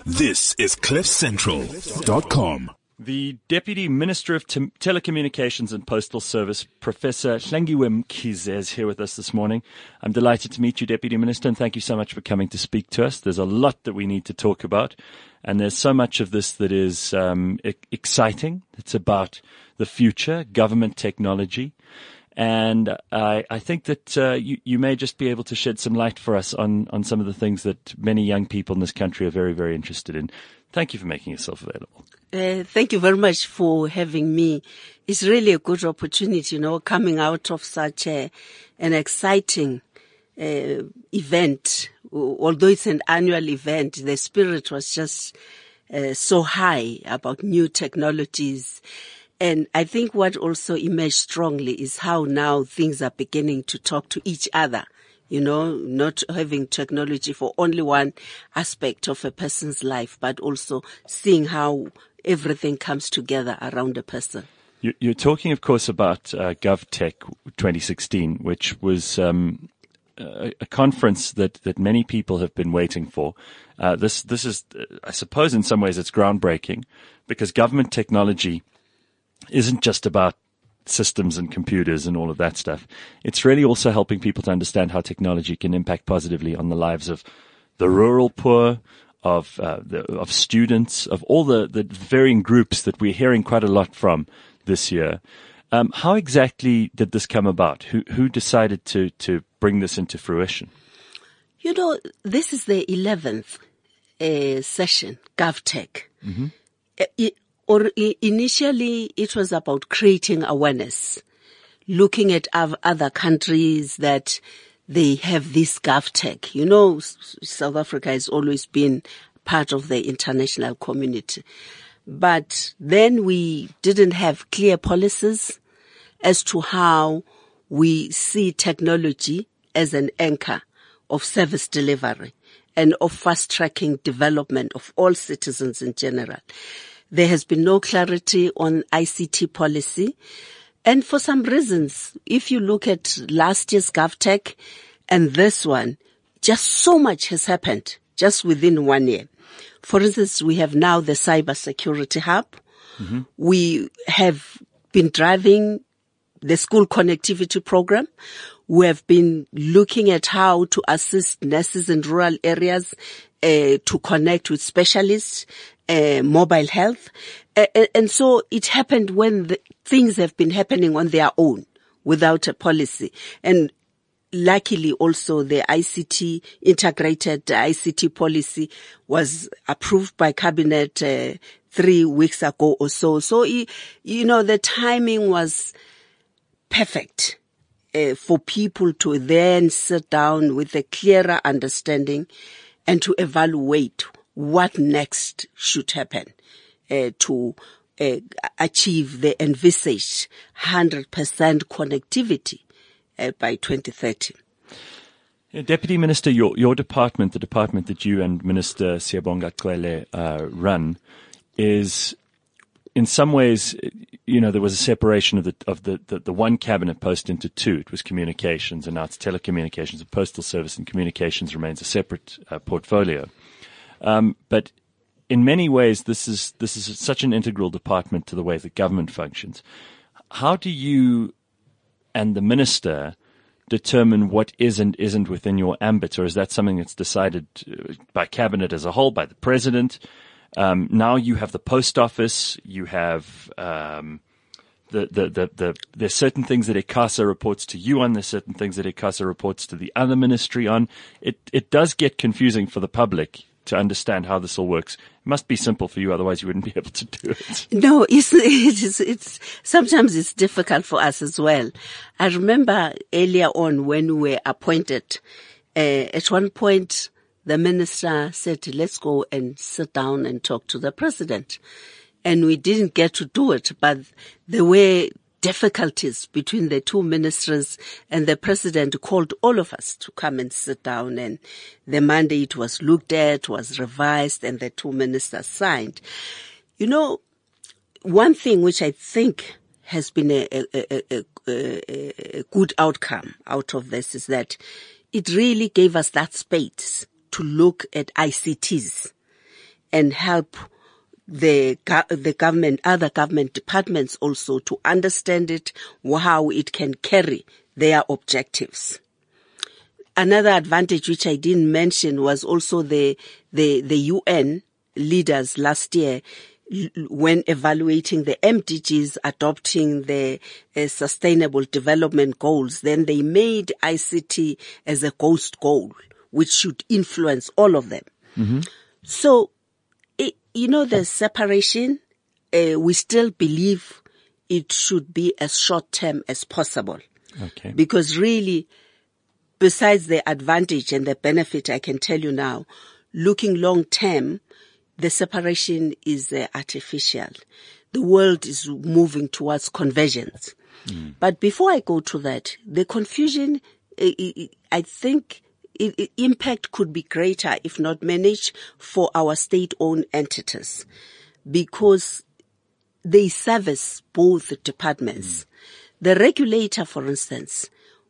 This is CliffCentral.com. The Deputy Minister of Telecommunications and Postal Service, Professor Hlengiwe Mkhize, is here with us this morning. I'm delighted to meet you, Deputy Minister, and thank you so much for coming to speak to us. There's a lot that we need to talk about, and there's so much of this that is exciting. It's about the future, government technology, and I think that you may just be able to shed some light for us on some of the things that many young people in this country are very, very interested in. Thank you for making yourself available. Thank you very much for having me. It's really a good opportunity, coming out of such an exciting event. Although it's an annual event, the spirit was just so high about new technologies. And I think what also emerged strongly is how now things are beginning to talk to each other. Not having technology for only one aspect of a person's life, but also seeing how everything comes together around a person. You're talking, of course, about GovTech 2016, which was a conference that many people have been waiting for. This is, I suppose, in some ways it's groundbreaking, because government technology isn't just about systems and computers and all of that stuff. It's really also helping people to understand how technology can impact positively on the lives of the rural poor, of students, of all the varying groups that we're hearing quite a lot from this year. How exactly did this come about? Who decided to bring this into fruition? This is the 11th session, GovTech. Mm-hmm. Initially, it was about creating awareness, looking at other countries that they have this GovTech. South Africa has always been part of the international community. But then we didn't have clear policies as to how we see technology as an anchor of service delivery and of fast-tracking development of all citizens in general. There has been no clarity on ICT policy. And for some reasons, if you look at last year's GovTech and this one, just so much has happened just within 1 year. For instance, we have now the Cyber Security Hub. Mm-hmm. We have been driving the school connectivity program. We have been looking at how to assist nurses in rural areas to connect with specialists, mobile health. And so it happened when things have been happening on their own without a policy. And luckily also the integrated ICT policy was approved by Cabinet 3 weeks ago or so. So, the timing was perfect for people to then sit down with a clearer understanding and to evaluate what next should happen to achieve the envisaged 100% connectivity by 2030. Deputy Minister, your department, the department that you and Minister Siyabonga Cwele run, is in some ways, there was a separation of the one cabinet post into two. It was communications, and now it's telecommunications. The postal service and communications remains a separate portfolio. But in many ways, this is such an integral department to the way the government functions. How do you and the minister determine what is and isn't within your ambit, or is that something that's decided by cabinet as a whole, by the president? Now you have the post office, you have there's certain things that ICASA reports to you on, there's certain things that ICASA reports to the other ministry on. It does get confusing for the public to understand how this all works. It must be simple for you, otherwise you wouldn't be able to do it. No, it's sometimes it's difficult for us as well. I remember earlier on when we were appointed, at one point the minister said, let's go and sit down and talk to the president. And we didn't get to do it, but there were difficulties between the two ministers, and the president called all of us to come and sit down, and the mandate was looked at, was revised, and the two ministers signed. One thing which I think has been a good outcome out of this is that it really gave us that space to look at ICTs and help the government, other government departments also to understand it, how it can carry their objectives. Another advantage which I didn't mention was also the UN leaders last year when evaluating the MDGs, adopting the Sustainable Development Goals. Then they made ICT as a ghost goal, which should influence all of them. Mm-hmm. So, the separation, we still believe it should be as short term as possible. Okay. Because really, besides the advantage and the benefit, I can tell you now, looking long term, the separation is artificial. The world is moving towards convergence. But before I go to that, the confusion, I think impact could be greater if not managed for our state-owned entities, because they service both departments. The regulator, for instance,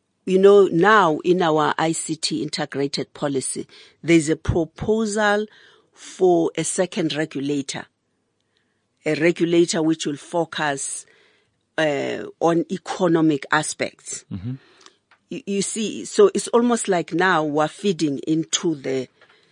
now in our ICT integrated policy, there's a proposal for a second regulator, a regulator which will focus on economic aspects. Mm-hmm. You see, so it's almost like now we're feeding into the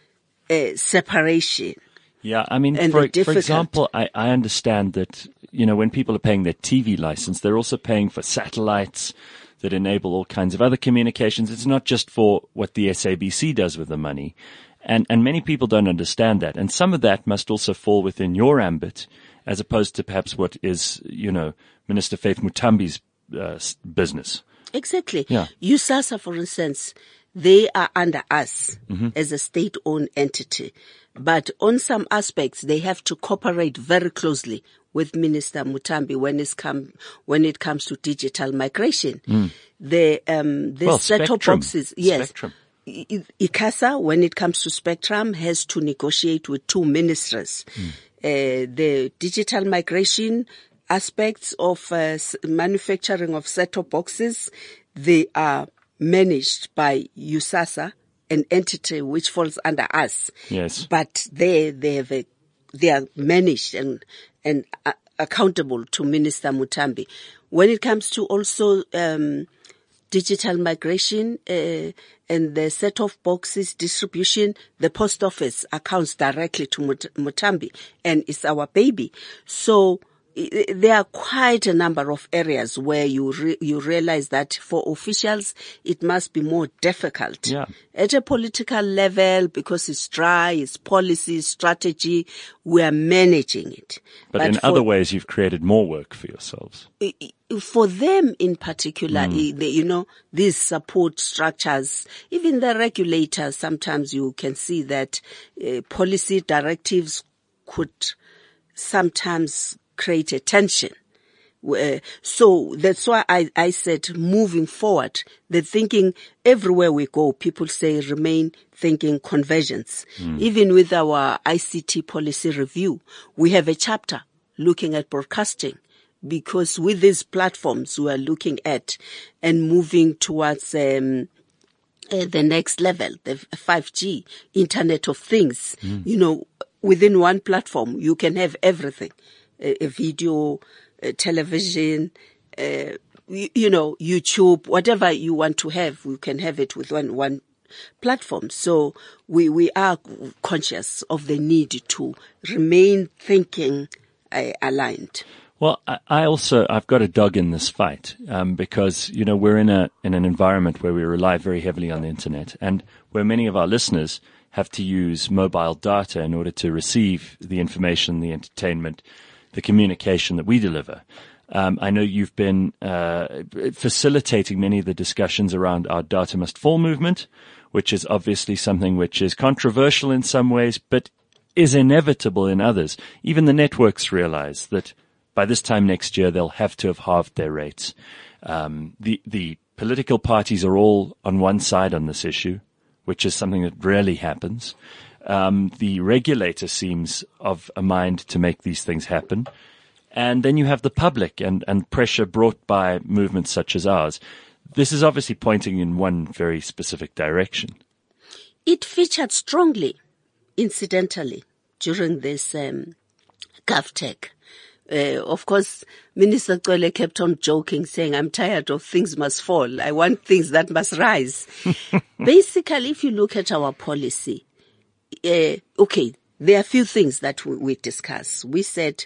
separation. Yeah, I mean, for example, I understand that, when people are paying their TV license, they're also paying for satellites that enable all kinds of other communications. It's not just for what the SABC does with the money. And many people don't understand that. And some of that must also fall within your ambit, as opposed to perhaps what is, Minister Faith Mutambi's business. Exactly. Yeah. USASA, for instance, they are under us as a state-owned entity. But on some aspects, they have to cooperate very closely with Minister Mutambi when it comes to digital migration. The set-top boxes, yes. Spectrum. ICASA, when it comes to Spectrum, has to negotiate with two ministries. The digital migration aspects of manufacturing of set-top boxes, they are managed by USASA, an entity which falls under us. Yes. But they are managed and accountable to Minister Mutambi. When it comes to also digital migration and the set-off boxes distribution, the post office accounts directly to Mutambi, and it's our baby. So there are quite a number of areas where you realize that for officials it must be more difficult. Yeah. At a political level, because it's dry, it's policy, strategy, we are managing it. But in other ways, you've created more work for yourselves. For them in particular, these support structures, even the regulators, sometimes you can see that policy directives could sometimes create a tension. So that's why I said moving forward, the thinking everywhere we go, people say remain thinking convergence. Even with our ICT policy review, we have a chapter looking at broadcasting, because with these platforms we are looking at and moving towards the next level, the 5G, Internet of Things. Within one platform, you can have everything. A video, television, YouTube, whatever you want to have, you can have it with one platform. So we are conscious of the need to remain thinking aligned. Well, I've got a dog in this fight, because, we're in an environment where we rely very heavily on the internet, and where many of our listeners have to use mobile data in order to receive the information, the entertainment, the communication that we deliver. I know you've been facilitating many of the discussions around our Data Must Fall movement, which is obviously something which is controversial in some ways, but is inevitable in others. Even the networks realize that by this time next year, they'll have to have halved their rates. The political parties are all on one side on this issue, which is something that rarely happens. The regulator seems of a mind to make these things happen. And then you have the public and pressure brought by movements such as ours. This is obviously pointing in one very specific direction. It featured strongly, incidentally, during this GovTech. Of course, Minister Cwele kept on joking, saying, I'm tired of things must fall. I want things that must rise. Basically, if you look at our policy, okay, there are a few things that we discuss. We said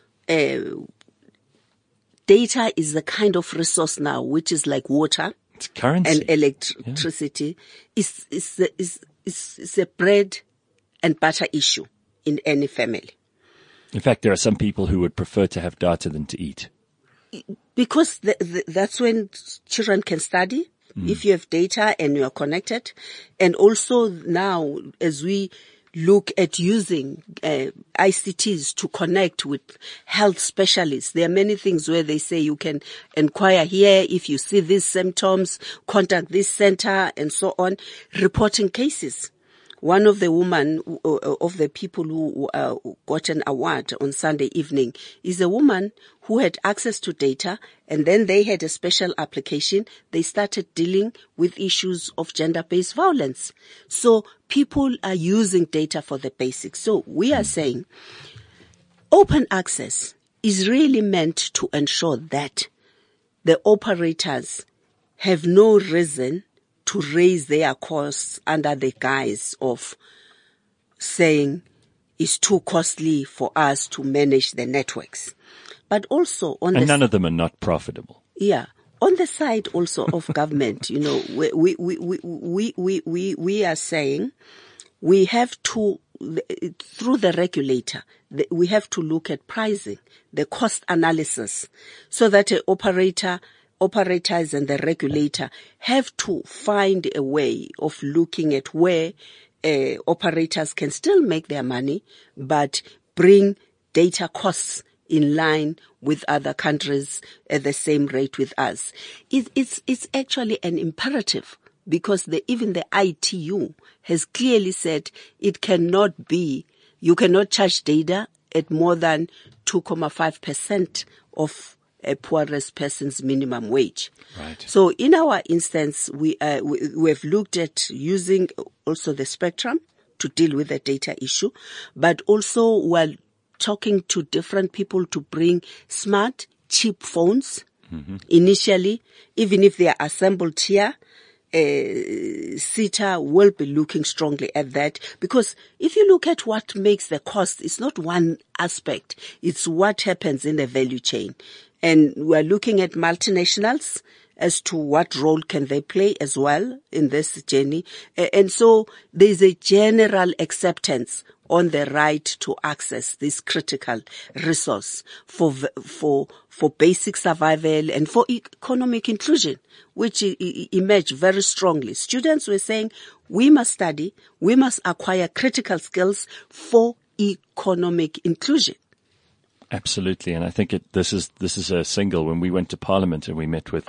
data is the kind of resource now which is like water. It's currency. And electricity. Yeah. It's a bread and butter issue in any family. In fact, there are some people who would prefer to have data than to eat. Because that's when children can study, if you have data and you are connected. And also now, as we look at using ICTs to connect with health specialists, there are many things where they say you can inquire here. If you see these symptoms, contact this center and so on, reporting cases. One of the women, of the people who got an award on Sunday evening, is a woman who had access to data, and then they had a special application. They started dealing with issues of gender-based violence. So people are using data for the basics. So we are saying open access is really meant to ensure that the operators have no reason to raise their costs under the guise of saying it's too costly for us to manage the networks. But also and none of them are not profitable. Yeah. On the side also of government, we are saying we have to, through the regulator, we have to look at pricing, the cost analysis, so that an operators and the regulator have to find a way of looking at where operators can still make their money, but bring data costs in line with other countries at the same rate with us. It's actually an imperative, because even the ITU has clearly said it cannot be, you cannot charge data at more than 2.5% of a poorest person's minimum wage. Right. So in our instance, we have looked at using also the spectrum to deal with the data issue, but also we're talking to different people to bring smart, cheap phones. Initially, even if they are assembled here, SETA will be looking strongly at that, because if you look at what makes the cost, it's not one aspect, it's what happens in the value chain. And we're looking at multinationals as to what role can they play as well in this journey. And so there's a general acceptance on the right to access this critical resource for basic survival and for economic inclusion, which emerged very strongly. Students were saying, we must study, we must acquire critical skills for economic inclusion. Absolutely, and I think this is a single. When we went to Parliament and we met with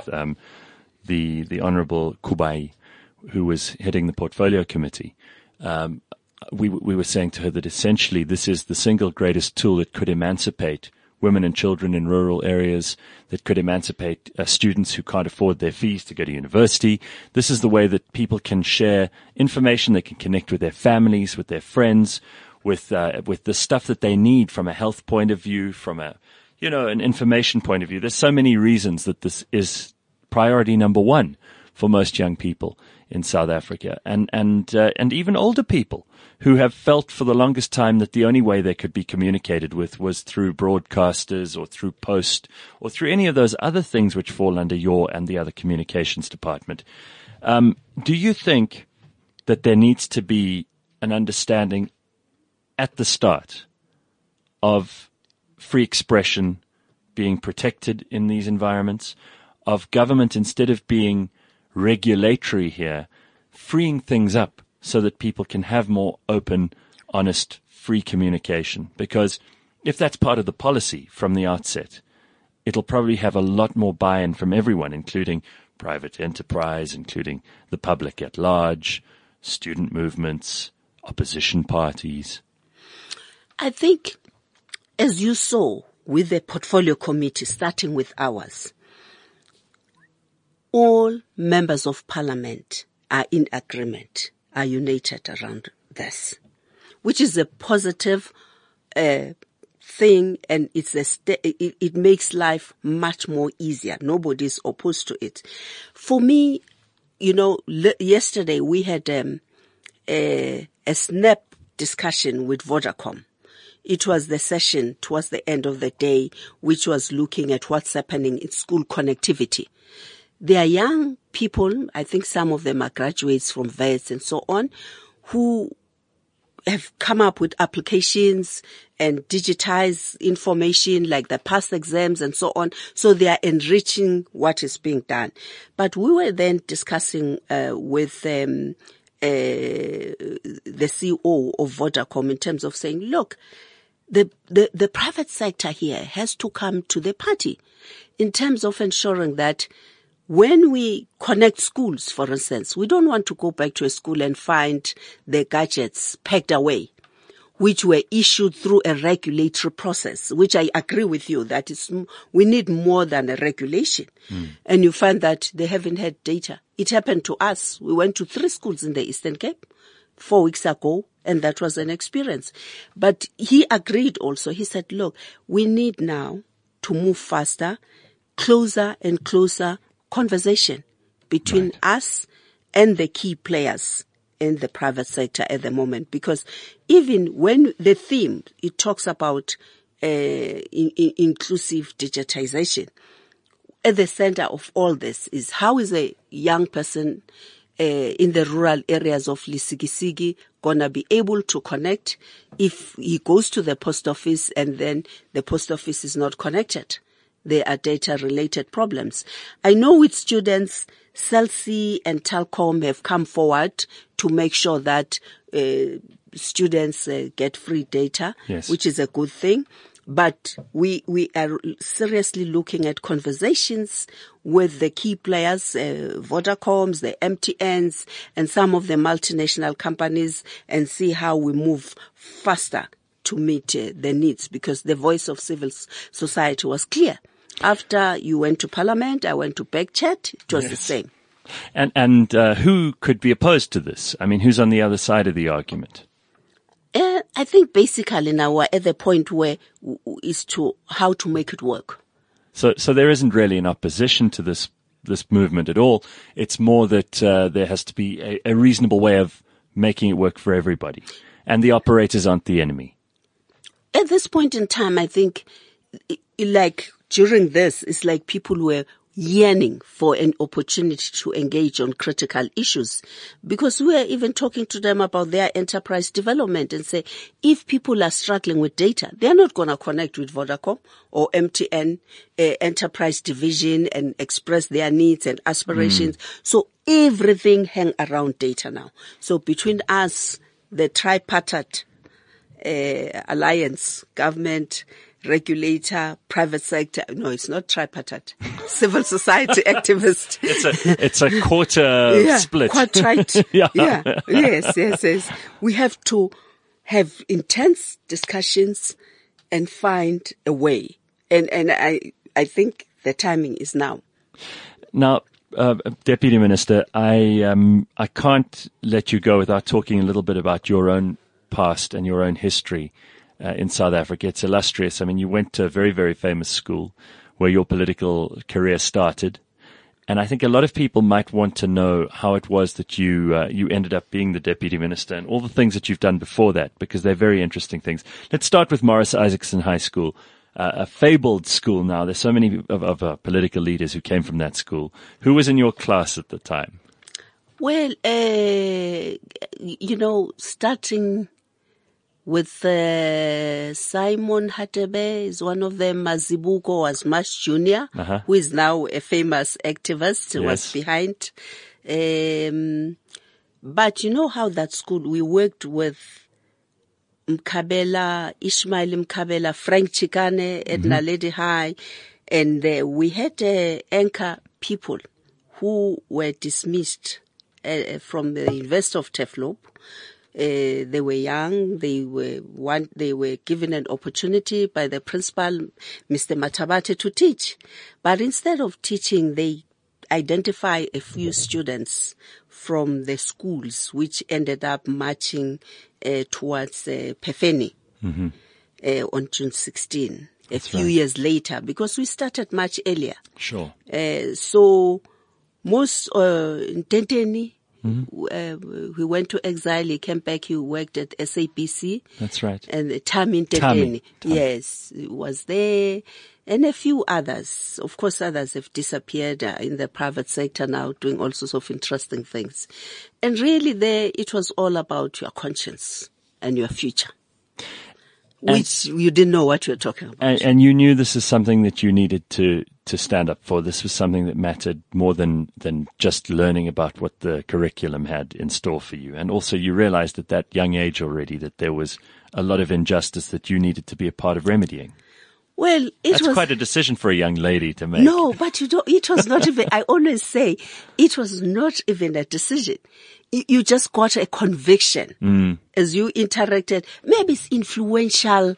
the Honourable Kubai, who was heading the Portfolio Committee, we were saying to her that essentially this is the single greatest tool that could emancipate women and children in rural areas, that could emancipate students who can't afford their fees to go to university. This is the way that people can share information, they can connect with their families, with their friends, with the stuff that they need from a health point of view, from an information point of view. There's so many reasons that this is priority number one for most young people in South Africa, and even older people who have felt for the longest time that the only way they could be communicated with was through broadcasters or through post or through any of those other things which fall under your and the other communications department. Do you think that there needs to be an understanding at the start of free expression being protected in these environments, of government, instead of being regulatory here, freeing things up so that people can have more open, honest, free communication? Because if that's part of the policy from the outset, it'll probably have a lot more buy-in from everyone, including private enterprise, including the public at large, student movements, opposition parties. I think, as you saw with the portfolio committee, starting with ours, all members of parliament are in agreement, are united around this. which is a positive thing, and it makes life much more easier. Nobody's opposed to it. For me, yesterday we had a snap discussion with Vodacom. It was the session towards the end of the day, which was looking at what's happening in school connectivity. There are young people, I think some of them are graduates from VETS and so on, who have come up with applications and digitize information like the past exams and so on. So they are enriching what is being done. But we were then discussing with the CEO of Vodacom in terms of saying, look, the private sector here has to come to the party in terms of ensuring that when we connect schools, for instance, we don't want to go back to a school and find the gadgets packed away, which were issued through a regulatory process, which I agree with you that we need more than a regulation. And you find that they haven't had data. It happened to us. We went to 3 schools in the Eastern Cape 4 weeks ago, and that was an experience. But he agreed also. He said, look, we need now to move faster, closer and closer conversation between us and the key players in the private sector at the moment. Because even when the theme, it talks about inclusive digitization, at the center of all this is how is a young person in the rural areas of Lisigisigi gonna be able to connect if he goes to the post office and then the post office is not connected. There are data-related problems. I know with students, Cell C and Telkom have come forward to make sure that students get free data, which is a good thing. But we are seriously looking at conversations with the key players, Vodacoms, the MTNs, and some of the multinational companies, and see how we move faster to meet the needs, because the voice of civil society was clear. After you went to Parliament, I went to BackChat, it was the same. And who could be opposed to this? I mean, who's on the other side of the argument? I think basically now we're at the point where is to how to make it work. So there isn't really an opposition to this movement at all. It's more that there has to be a reasonable way of making it work for everybody, and the operators aren't the enemy. At this point in time, I think, like during this, it's like people were yearning for an opportunity to engage on critical issues, because we are even talking to them about their enterprise development and say, if people are struggling with data, they're not going to connect with Vodacom or MTN enterprise division and express their needs and aspirations. So everything hang around data now. So between us, the tripartite alliance, government, regulator, private sector. No, it's not tripartite. Civil society activist. It's a quarter split. Quite right. Yes. We have to have intense discussions and find a way. And I think the timing is now. Now, Deputy Minister, I can't let you go without talking a little bit about your own past and your own history in South Africa. It's illustrious. I mean, you went to a very, very famous school where your political career started. And I think a lot of people might want to know how it was that you ended up being the Deputy Minister and all the things that you've done before that, because they're very interesting things. Let's start with Morris Isaacson High School, a fabled school now. There's so many of political leaders who came from that school. Who was in your class at the time? Well, starting with Simon Hatebe is one of them. Mazibuko was much junior, who is now a famous activist, was behind. But you know how that school, we worked with Mkabela, Ishmael Mkabela, Frank Chikane, Edna Lady High, and we had anchor people who were dismissed from the University of Teflop. They were young. They were given an opportunity by the principal, Mr. Matabate, to teach. But instead of teaching, they identify a few students from the schools, which ended up marching towards Pefeni on June 16, a few years later, because we started much earlier. Sure. So most Ntenteni, he went to exile, he came back, he worked at SABC. That's right. And Tami Ntenteni, yes, was there. And a few others. Of course, others have disappeared in the private sector now, doing all sorts of interesting things. And really there, it was all about your conscience and your future, which you didn't know what you were talking about. And you knew this is something that you needed to stand up for. This was something that mattered more than just learning about what the curriculum had in store for you. And also you realized at that young age already that there was a lot of injustice that you needed to be a part of remedying. Well, That's quite a decision for a young lady to make. No, but it was not even, I always say, it was not even a decision. You just got a conviction as you interacted. Maybe it's influential,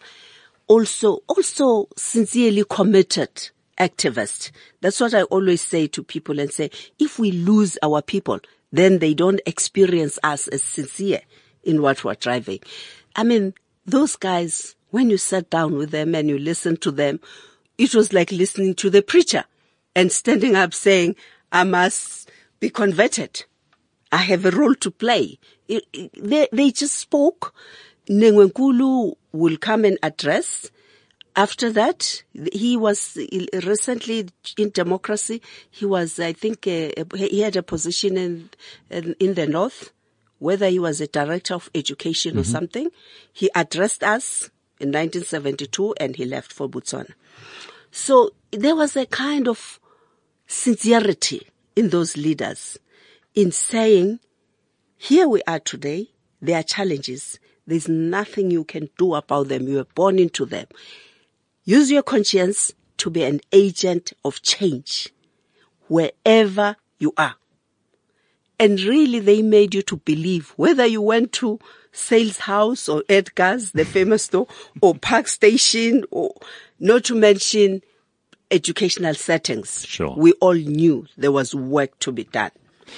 also sincerely committed activist. That's what I always say to people and say, if we lose our people, then they don't experience us as sincere in what we're driving. I mean, those guys, when you sat down with them and you listened to them, it was like listening to the preacher and standing up saying, I must be converted. I have a role to play. They just spoke. Nengwenkulu will come and address. After that, he was recently in democracy. He was, I think, he had a position in the north, whether he was a director of education or something. He addressed us in 1972 and he left for Botswana. So there was a kind of sincerity in those leaders in saying, here we are today, there are challenges. There's nothing you can do about them. You were born into them. Use your conscience to be an agent of change wherever you are. And really they made you to believe, whether you went to Sales House or Edgar's, the famous store, or Park Station, or not to mention educational settings. Sure. We all knew there was work to be done.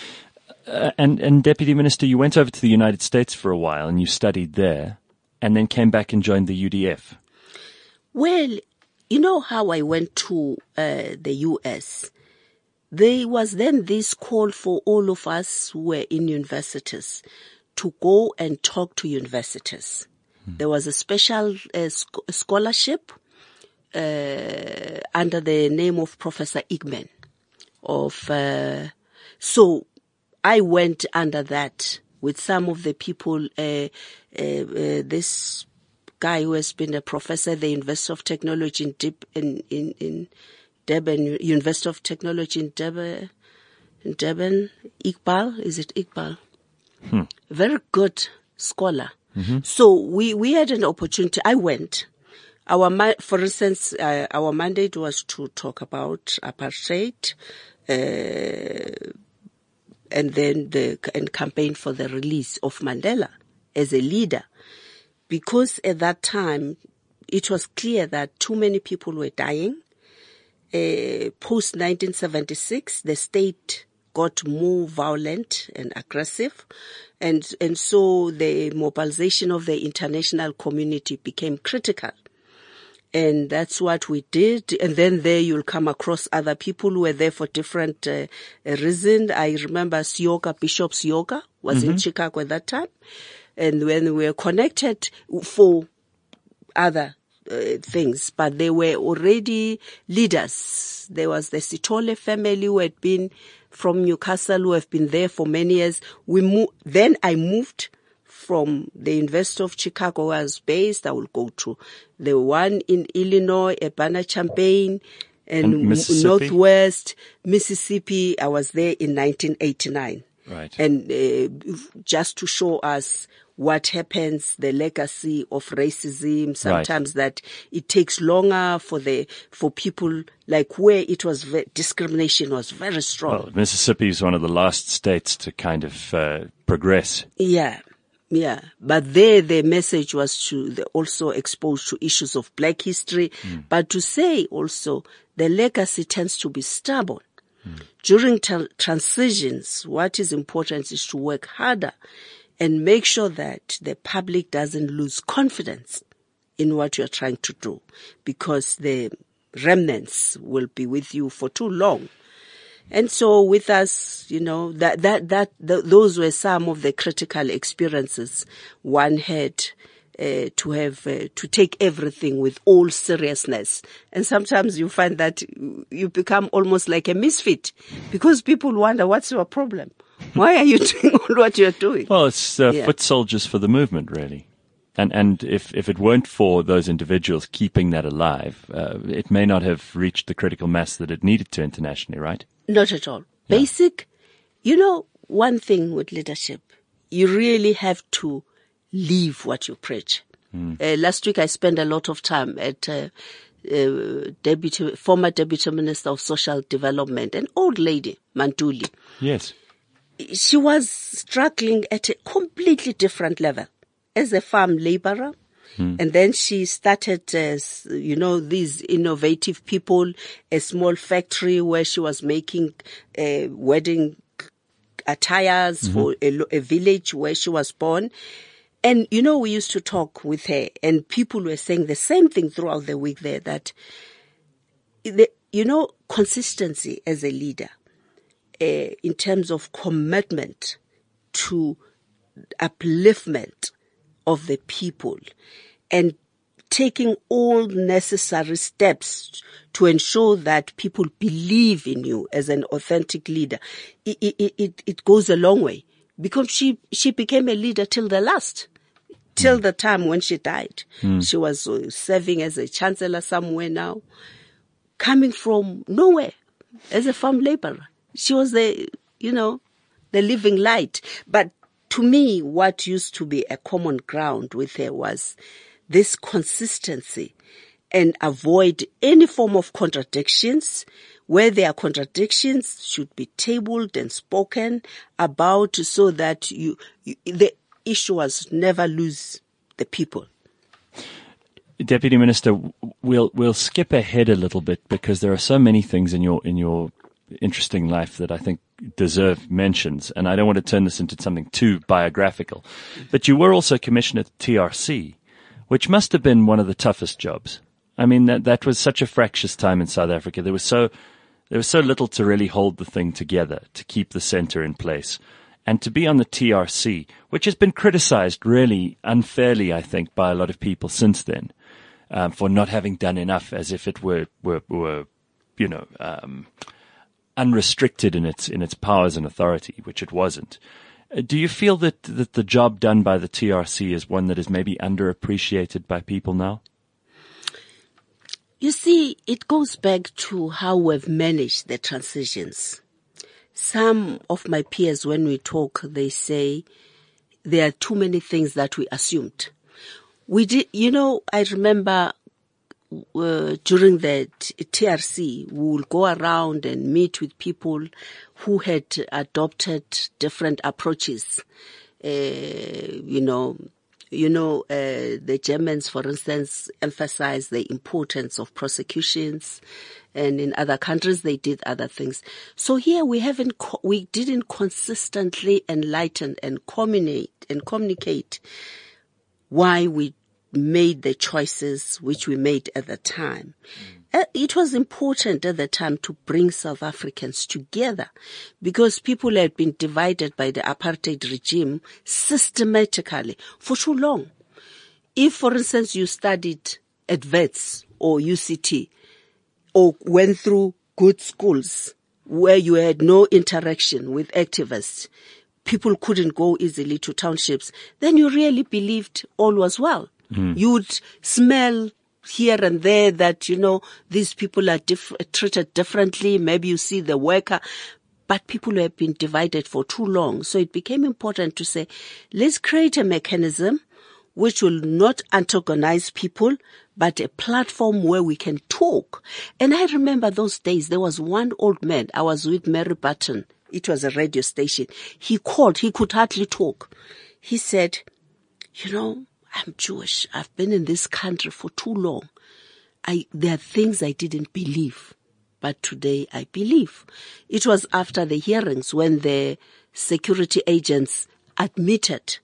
And Deputy Minister, you went over to the United States for a while and you studied there and then came back and joined the UDF. Well, you know how I went to the US? There was then this call for all of us who were in universities to go and talk to universities. There was a special scholarship under the name of Professor Igman. So I went under that with some of the people, this guy who has been a professor at the University of Technology in Durban, University of Technology in Durban, Iqbal, is it Iqbal? Very good scholar. So we had an opportunity. I went. For instance, our mandate was to talk about apartheid, and then and campaign for the release of Mandela as a leader. Because at that time, it was clear that too many people were dying. Post 1976, the state got more violent and aggressive. And so the mobilization of the international community became critical. And that's what we did. And then there you'll come across other people who were there for different reasons. I remember Bishop Sioka was in Chicago at that time. And when we were connected for other things, but they were already leaders. There was the Sithole family who had been from Newcastle, who have been there for many years. Then I moved from the University of Chicago where I was based. I will go to the one in Illinois, Urbana-Champaign, and Northwest Mississippi. I was there in 1989. Right. And just to show us what happens, the legacy of racism, sometimes that it takes longer for people like where it was, discrimination was very strong. Well, Mississippi is one of the last states to kind of progress. Yeah. But there the message was to also exposed to issues of black history, but to say also the legacy tends to be stubborn. During transitions, what is important is to work harder and make sure that the public doesn't lose confidence in what you're trying to do, because the remnants will be with you for too long. And so with us, those were some of the critical experiences one had to take everything with all seriousness. And sometimes you find that you become almost like a misfit, because people wonder, what's your problem? Why are you doing all what you're doing? Well, it's foot soldiers for the movement, really. And if it weren't for those individuals keeping that alive, it may not have reached the critical mass that it needed to internationally, right? Not at all. Yeah. Basic, one thing with leadership, you really have to live what you preach. Last week I spent a lot of time at former Deputy Minister of Social Development, an old lady, Mantuli. Yes. She was struggling at a completely different level as a farm laborer. And then she started, these innovative people, a small factory where she was making wedding attires for a village where she was born. And, we used to talk with her, and people were saying the same thing throughout the week there, that, consistency as a leader, in terms of commitment to upliftment of the people, and taking all necessary steps to ensure that people believe in you as an authentic leader. It goes a long way, because she became a leader till the time when she died. She was serving as a chancellor somewhere now, coming from nowhere as a farm laborer. She was the living light. But to me, what used to be a common ground with her was this consistency, and avoid any form of contradictions. Where there are contradictions, should be tabled and spoken about, so that the issuers never lose the people. Deputy Minister, we'll skip ahead a little bit, because there are so many things in your interesting life that I think deserve mentions, and I don't want to turn this into something too biographical. But you were also commissioner at TRC, which must have been one of the toughest jobs. I mean, that was such a fractious time in South Africa. There was so little to really hold the thing together, to keep the center in place. And to be on the TRC, which has been criticized really unfairly, I think, by a lot of people since then, for not having done enough, as if it were unrestricted in its powers and authority, which it wasn't. Do you feel that the job done by the TRC is one that is maybe underappreciated by people now? You see, it goes back to how we've managed the transitions. Some of my peers, when we talk, they say there are too many things that we assumed. We did, I remember during the TRC, we will go around and meet with people who had adopted different approaches. The Germans, for instance, emphasized the importance of prosecutions, and in other countries they did other things. So here we didn't consistently enlighten and communicate why we made the choices which we made at the time. It was important at the time to bring South Africans together, because people had been divided by the apartheid regime systematically for too long. If, for instance, you studied at Wits or UCT, or went through good schools where you had no interaction with activists, people couldn't go easily to townships, then you really believed all was well. You would smell here and there that, these people are treated differently. Maybe you see the worker, but people have been divided for too long. So it became important to say, let's create a mechanism which will not antagonize people, but a platform where we can talk. And I remember those days, there was one old man. I was with Mary Button. It was a radio station. He called. He could hardly talk. He said, I'm Jewish. I've been in this country for too long. There are things I didn't believe, but today I believe. It was after the hearings when the security agents admitted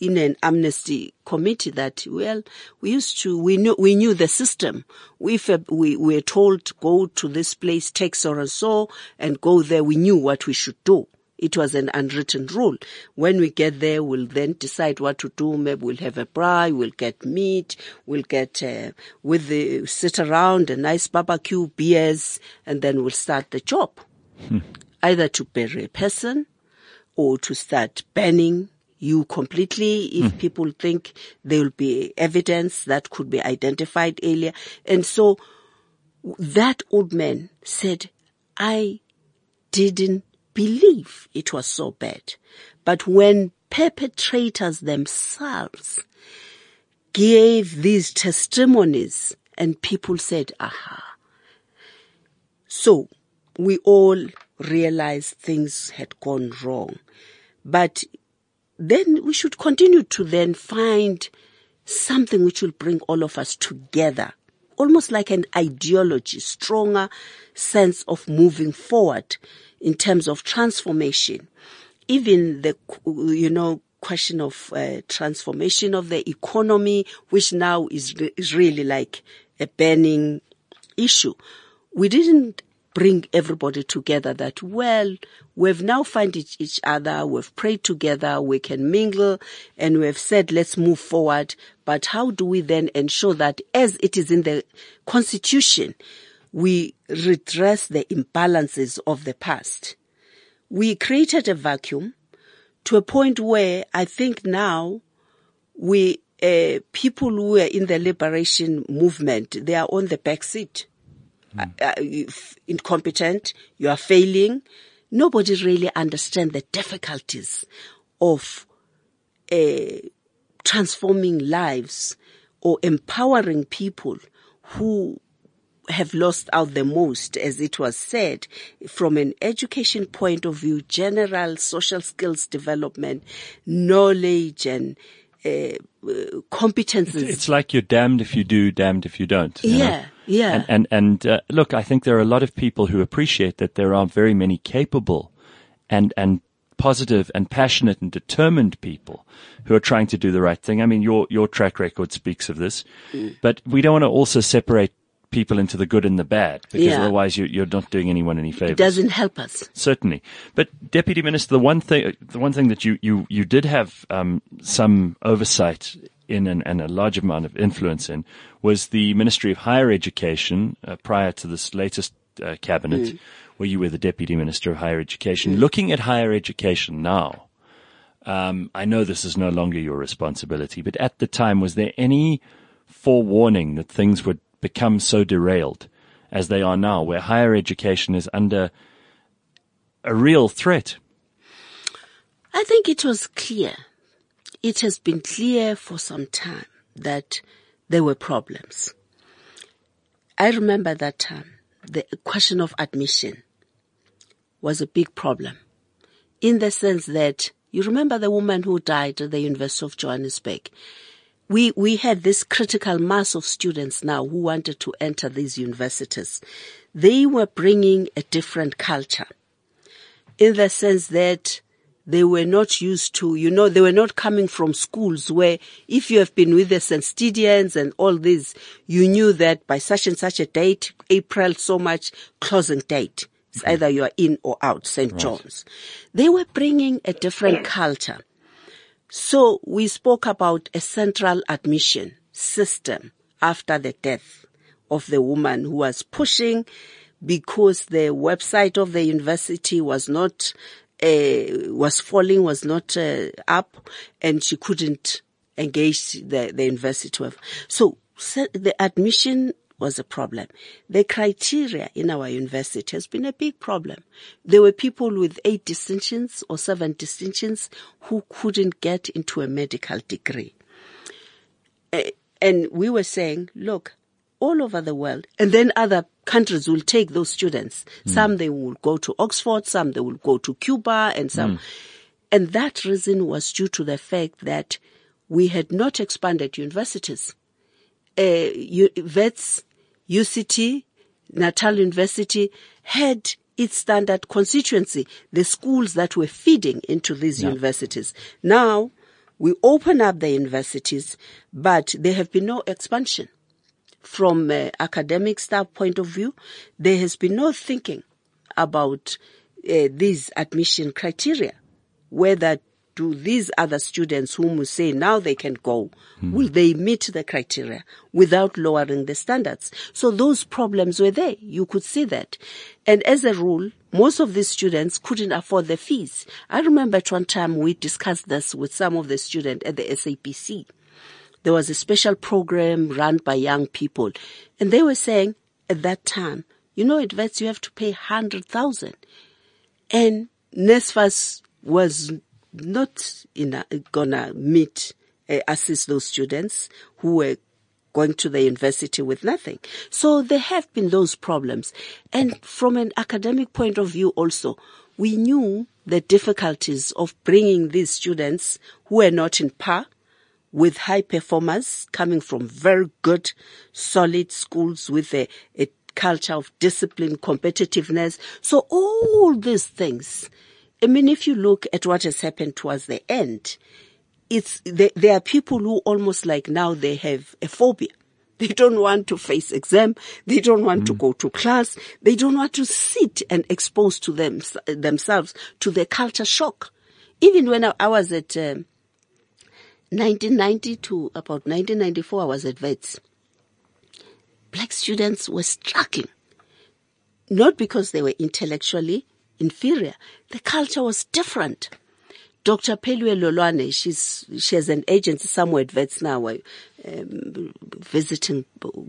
in an amnesty committee that, well, we knew the system. If we were told, go to this place, take so and so, and go there, we knew what we should do. It was an unwritten rule. When we get there, we'll then decide what to do. Maybe we'll have a braai, we'll get meat, we'll get, sit around, a nice barbecue, beers, and then we'll start the job. Either to bury a person or to start banning you completely if people think there will be evidence that could be identified earlier. And so that old man said, I didn't believe it was so bad. But when perpetrators themselves gave these testimonies and people said, aha. So we all realized things had gone wrong. But then we should continue to then find something which will bring all of us together. Almost like an ideology, stronger sense of moving forward in terms of transformation. Even the, question of transformation of the economy, which now is really like a burning issue. We didn't bring everybody together that, well, we've now found each other, we've prayed together, we can mingle, and we've said, let's move forward. But how do we then ensure that, as it is in the Constitution, we redress the imbalances of the past? We created a vacuum to a point where I think now people who are in the liberation movement, they are on the back seat. Incompetent, you are failing. Nobody really understands the difficulties of transforming lives or empowering people who have lost out the most, as it was said, from an education point of view, general social skills development, knowledge and competences. It's like you're damned if you do, damned if you don't. Yeah. And look, I think there are a lot of people who appreciate that there are very many capable and positive and passionate and determined people who are trying to do the right thing. I mean, your track record speaks of this, but we don't want to also separate people into the good and the bad, because otherwise you're not doing anyone any favors. It doesn't help us. Certainly. But Deputy Minister, the one thing that you did have some oversight in and a large amount of influence in was the Ministry of Higher Education prior to this latest cabinet, where you were the Deputy Minister of Higher Education. Looking at higher education now, I know this is no longer your responsibility, but at the time, was there any forewarning that things would become so derailed as they are now, where higher education is under a real threat? I think it was clear. It has been clear for some time that there were problems. I remember that time, the question of admission was a big problem, in the sense that, you remember the woman who died at the University of Johannesburg. We had this critical mass of students now who wanted to enter these universities. They were bringing a different culture, in the sense that they were not used to, they were not coming from schools where, if you have been with the St. Stedians and all this, you knew that by such and such a date, April so much, closing date. It's either you are in or out, St. John's. They were bringing a different culture. So we spoke about a central admission system after the death of the woman who was pushing, because the website of the university was not up, and she couldn't engage the university. So the admission was a problem. The criteria in our university has been a big problem. There were people with 8 distinctions or 7 distinctions who couldn't get into a medical degree. And we were saying, look, all over the world, and then other countries will take those students. Some they will go to Oxford, some they will go to Cuba, and some. And that reason was due to the fact that we had not expanded universities. Wits, UCT, Natal University had its standard constituency, the schools that were feeding into these universities. Now, We open up the universities, but there have been no expansion. From academic staff point of view, there has been no thinking about these admission criteria, whether do these other students whom we say now they can go, will they meet the criteria without lowering the standards? So those problems were there. You could see that. And as a rule, most of these students couldn't afford the fees. I remember at one time we discussed this with some of the students at the SAPC. There was a special program run by young people. And they were saying at that time, at Wits you have to pay 100,000. And NSFAS was not gonna assist those students who were going to the university with nothing. So there have been those problems. And from an academic point of view also, we knew the difficulties of bringing these students who were not in par with high performers coming from very good, solid schools with a culture of discipline, competitiveness. So all these things, if you look at what has happened towards the end, there are people who almost like now they have a phobia. They don't want to face exam. They don't want to go to class. They don't want to sit and expose to themselves to the culture shock. Even when I was at 1990 to about 1994, I was at Wits. Black students were struggling, not because they were intellectually inferior. The culture was different. Dr. Pelwe Lolwane, she has an agency somewhere at Wits now, visiting,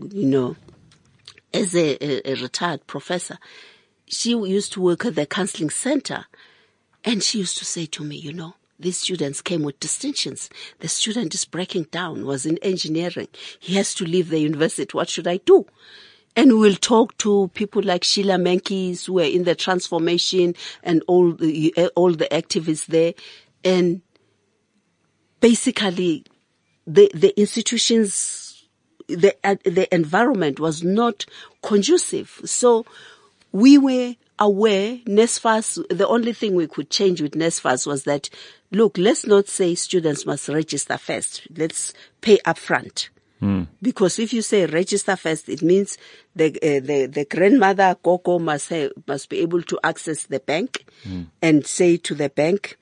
as a retired professor. She used to work at the counseling center, and she used to say to me, these students came with distinctions. The student is breaking down, was in engineering. He has to leave the university. What should I do? And we'll talk to people like Sheila Menkes who were in the transformation and all the activists there. And basically the institutions, the environment was not conducive. So we were aware, NSFAS, the only thing we could change with NSFAS was that, look, let's not say students must register first. Let's pay upfront. Because if you say register first, it means the grandmother, Koko, must be able to access the bank and say to the bank,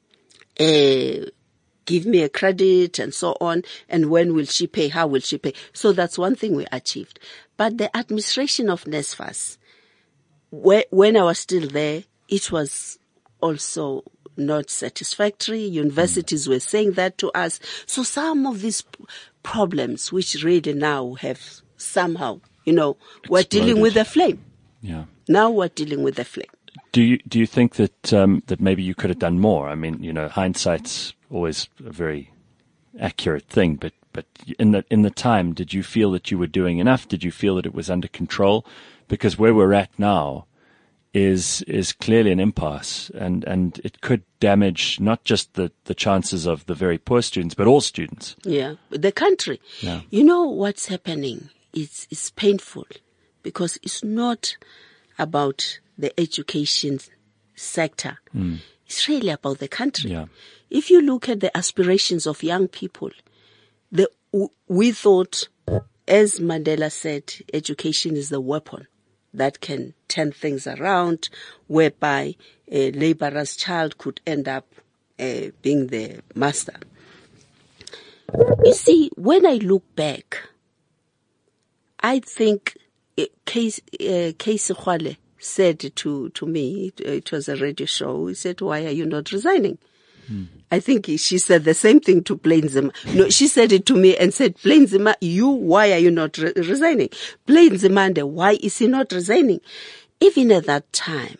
give me a credit and so on. And when will she pay? How will she pay? So that's one thing we achieved. But the administration of NSFAS, when I was still there, it was also not satisfactory. Universities were saying that to us. So some of these problems, which really now have somehow, we're dealing with the flame. Yeah. Now we're dealing with the flame. Do you think that that maybe you could have done more? I mean, hindsight's always a very accurate thing, but in the time, did you feel that you were doing enough? Did you feel that it was under control? Because where we're at now is clearly an impasse, and it could damage not just the chances of the very poor students, but all students. Yeah, the country. Yeah. What's happening? It's painful because it's not about the education sector. It's really about the country. Yeah. If you look at the aspirations of young people, we thought, as Mandela said, education is the weapon that can turn things around, whereby a laborer's child could end up being the master. You see, when I look back, I think Casey Khwale said to me, it was a radio show, he said, "Why are you not resigning?" I think she said the same thing to Plain Zima. No, she said it to me and said, "Plain Zima, why are you not resigning? Plain Zimande, why is he not resigning?" Even at that time,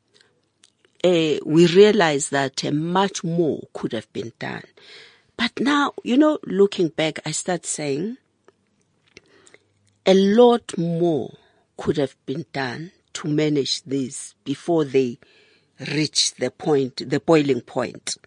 we realized that much more could have been done. But now, looking back, I start saying a lot more could have been done to manage this before they reach the boiling point.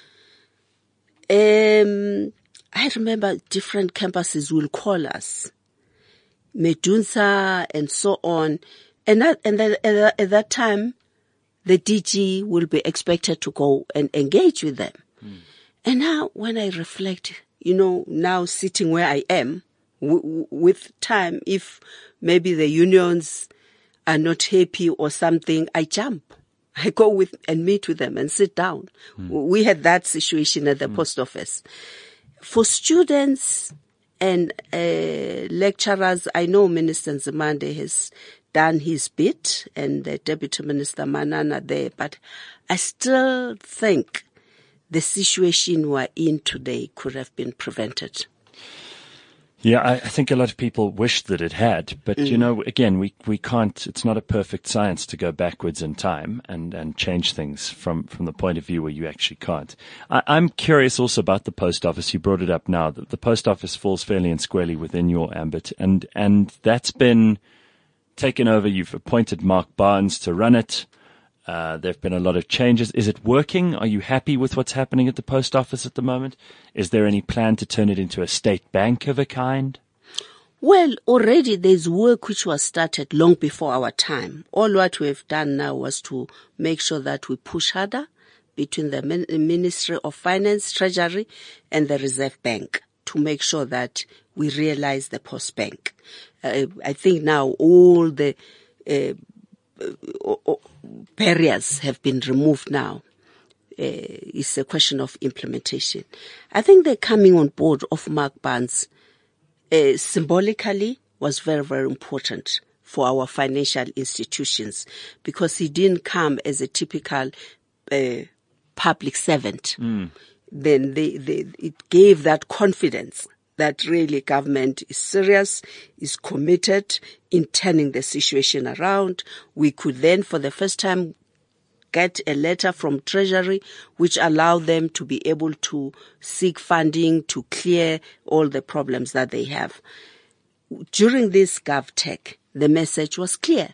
I remember different campuses will call us, Medunsa and so on, and at that time, the DG will be expected to go and engage with them. And now when I reflect, now sitting where I am, with time, if maybe the unions are not happy or something, I jump. I go and meet with them and sit down. We had that situation at the post office. For students and lecturers, I know Minister Nzimande has done his bit and the Deputy Minister Manana there, but I still think the situation we're in today could have been prevented. Yeah, I think a lot of people wish that it had, but again, we can't, it's not a perfect science to go backwards in time and change things from the point of view where you actually can't. I'm curious also about the post office. You brought it up now that the post office falls fairly and squarely within your ambit and that's been taken over. You've appointed Mark Barnes to run it. There've been a lot of changes. Is it working? Are you happy with what's happening at the post office at the moment? Is there any plan to turn it into a state bank of a kind? Well, already there's work which was started long before our time. All what we've done now was to make sure that we push harder between the Ministry of Finance, Treasury, and the Reserve Bank to make sure that we realize the post bank. I think now all the barriers have been removed now. It's a question of implementation. I think the coming on board of Mark Barnes symbolically was very, very important for our financial institutions because he didn't come as a typical public servant. Then it gave that confidence that really government is serious, is committed in turning the situation around. We could then, for the first time, get a letter from Treasury which allowed them to be able to seek funding to clear all the problems that they have. During this GovTech, the message was clear.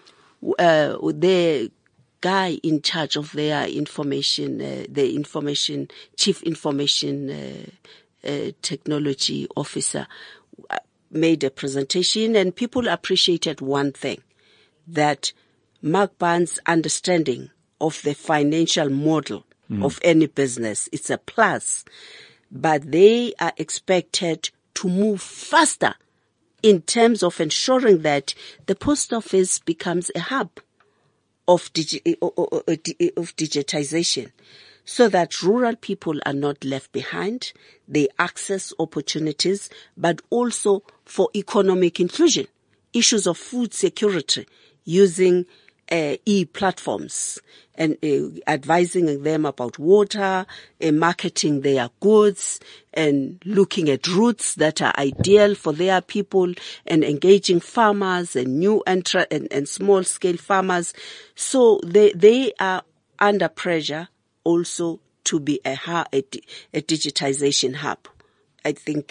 The guy in charge of their information, chief information technology officer made a presentation and people appreciated one thing, that Mark Barnes' understanding of the financial model of any business, it's a plus, but they are expected to move faster in terms of ensuring that the post office becomes a hub of digitization, so that rural people are not left behind. They access opportunities, but also for economic inclusion, issues of food security, using e-platforms and advising them about water, marketing their goods, and looking at routes that are ideal for their people, and engaging farmers and new and small-scale farmers. So they are under pressure also to be a digitization hub. I think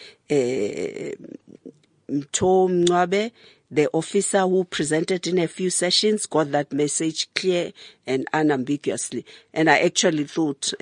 Tom Mwabe, the officer who presented in a few sessions, got that message clear and unambiguously. And I actually thought,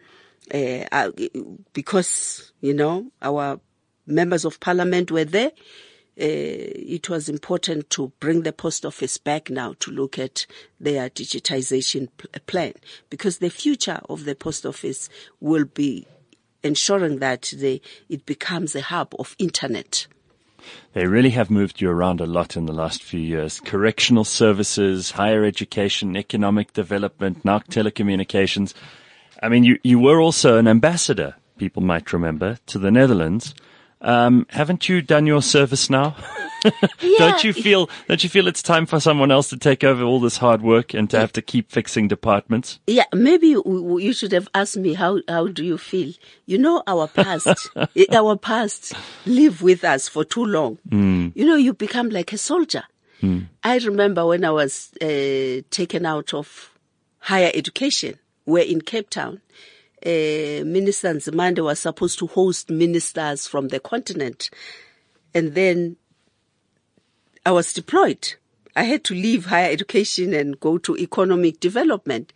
because, our members of parliament were there, it was important to bring the post office back now to look at their digitization plan, because the future of the post office will be ensuring that it becomes a hub of internet. They really have moved you around a lot in the last few years. Correctional services, higher education, economic development, now telecommunications. I mean, you were also an ambassador, people might remember, to the Netherlands. Haven't you done your service now? Yeah. Don't you feel it's time for someone else to take over all this hard work and to have to keep fixing departments? Yeah, maybe you should have asked me how do you feel? Our past, live with us for too long. You become like a soldier. I remember when I was taken out of higher education, we're in Cape Town. Minister Nzimande was supposed to host ministers from the continent. And then I was deployed. I had to leave higher education and go to economic development.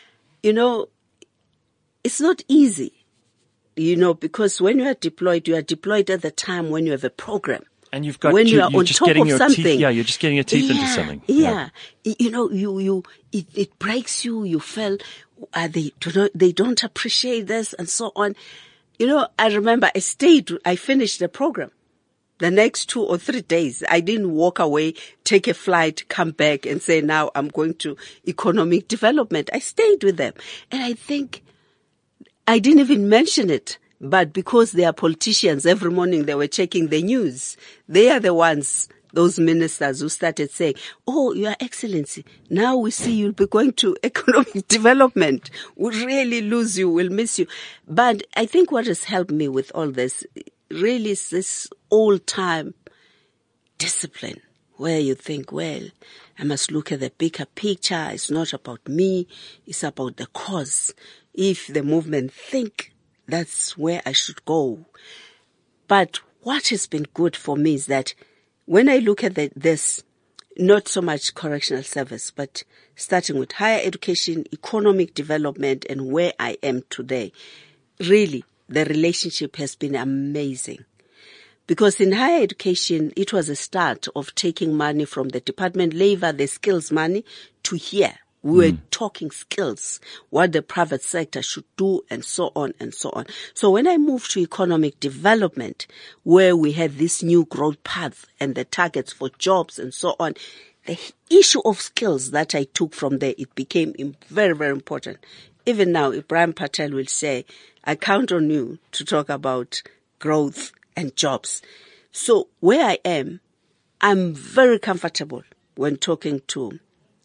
It's not easy, because when you are deployed at the time when you have a program. And you've got, when you are you're on just top getting of your something. teeth, you're just getting your teeth into something. Yeah. It breaks you. You feel they don't appreciate this and so on. You know, I remember I finished the program. The next 2 or 3 days, I didn't walk away, take a flight, come back and say, now I'm going to economic development. I stayed with them. And I think I didn't even mention it, but because they are politicians, every morning they were checking the news. They are the ones, those ministers who started saying, oh, Your Excellency, now we see you'll be going to economic development. We'll really lose you. We'll miss you. But I think what has helped me with all this really is this all-time discipline where you think, well, I must look at the bigger picture. It's not about me. It's about the cause. If the movement think that's where I should go. But what has been good for me is that when I look at this, not so much correctional service, but starting with higher education, economic development, and where I am today, really, the relationship has been amazing. Because in higher education, it was a start of taking money from the Department of Labor, the skills money, to here. We were talking skills, what the private sector should do, and so on and so on. So when I moved to economic development, where we had this new growth path and the targets for jobs and so on, the issue of skills that I took from there, it became very, very important. Even now, Ibrahim Patel will say, I count on you to talk about growth and jobs. So where I am, I'm very comfortable when talking to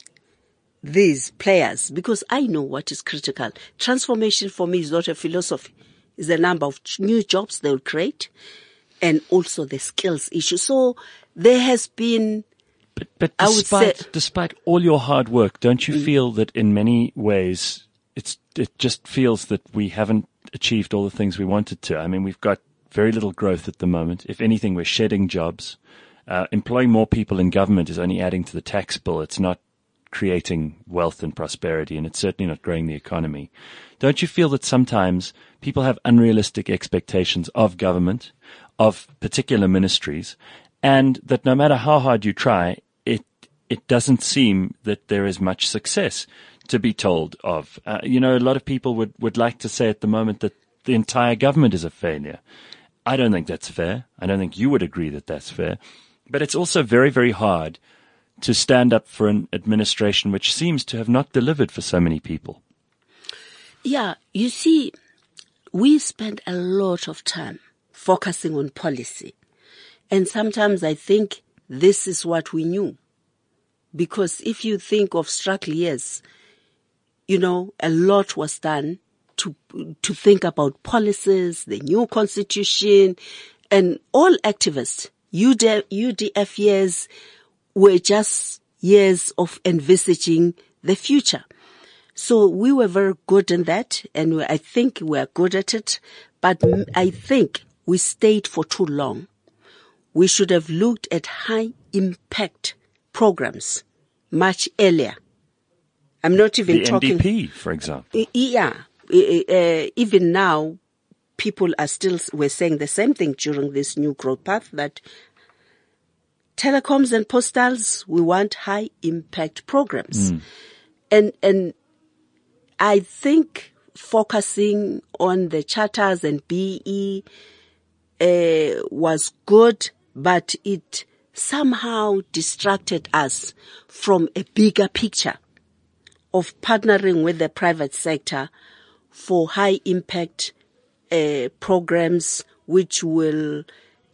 these players because I know what is critical. Transformation for me is not a philosophy. It's the number of new jobs they will create and also the skills issue. So there has been... But despite all your hard work, don't you feel that in many ways it just feels that we haven't achieved all the things we wanted to? I mean, we've got very little growth at the moment. If anything, we're shedding jobs. Employing more people in government is only adding to the tax bill. It's not creating wealth and prosperity, and it's certainly not growing the economy. Don't you feel that sometimes people have unrealistic expectations of government, of particular ministries, and that no matter how hard you try, it doesn't seem that there is much success to be told of? A lot of people would like to say at the moment that the entire government is a failure. I don't think that's fair. I don't think you would agree that that's fair. But it's also very, very hard to stand up for an administration which seems to have not delivered for so many people. Yeah, you see, we spend a lot of time focusing on policy. And sometimes I think this is what we knew. Because if you think of struggle years, a lot was done to think about policies, the new constitution, and all activists, UDF years, were just years of envisaging the future. So we were very good in that, and I think we're good at it, but I think we stayed for too long. We should have looked at high-impact programs much earlier. I'm not even talking... The NDP, for example. Yeah. Even now, people we're saying the same thing during this new growth path, that telecoms and postals, we want high-impact programs. And I think focusing on the charters and BE was good, but it somehow distracted us from a bigger picture of partnering with the private sector for high-impact programs which will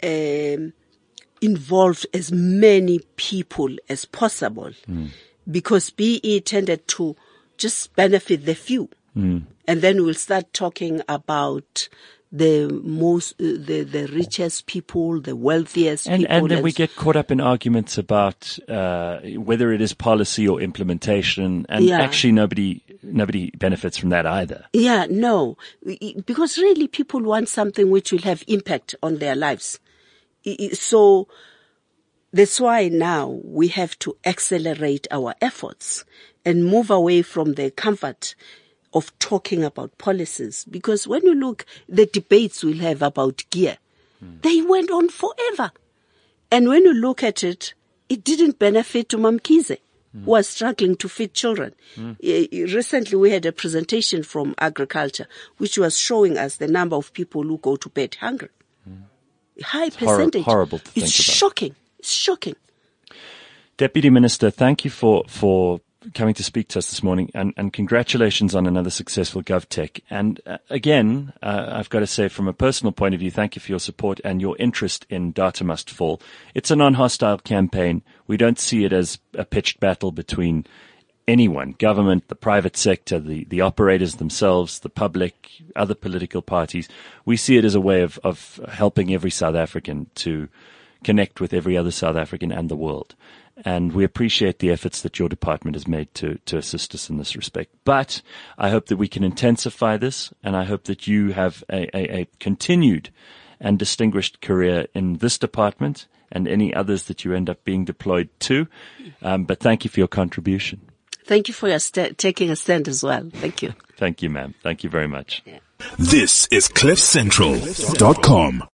involve as many people as possible. Because BE tended to just benefit the few. And then we'll start talking about the richest people, the wealthiest people. And then we get caught up in arguments about whether it is policy or implementation, and actually nobody benefits from that either. Yeah, no, because really people want something which will have impact on their lives. So that's why now we have to accelerate our efforts and move away from the comfort of talking about policies. Because when you look, the debates we'll have about gear, they went on forever. And when you look at it, it didn't benefit Mamkize. who are struggling to feed children. Recently, we had a presentation from agriculture, which was showing us the number of people who go to bed hungry. High percentage. Horrible to think about. It's shocking. It's shocking. Deputy Minister, thank you for coming to speak to us this morning, and congratulations on another successful GovTech. And again, I've got to say, from a personal point of view, thank you for your support and your interest in Data Must Fall. It's a non-hostile campaign. We don't see it as a pitched battle between anyone, government, the private sector, the operators themselves, the public, other political parties. We see it as a way of helping every South African to connect with every other South African and the world. And we appreciate the efforts that your department has made to assist us in this respect. But I hope that we can intensify this, and I hope that you have a continued and distinguished career in this department and any others that you end up being deployed to. But thank you for your contribution. Thank you for your taking a stand as well. Thank you. Thank you, ma'am. Thank you very much. This is CliffCentral.com.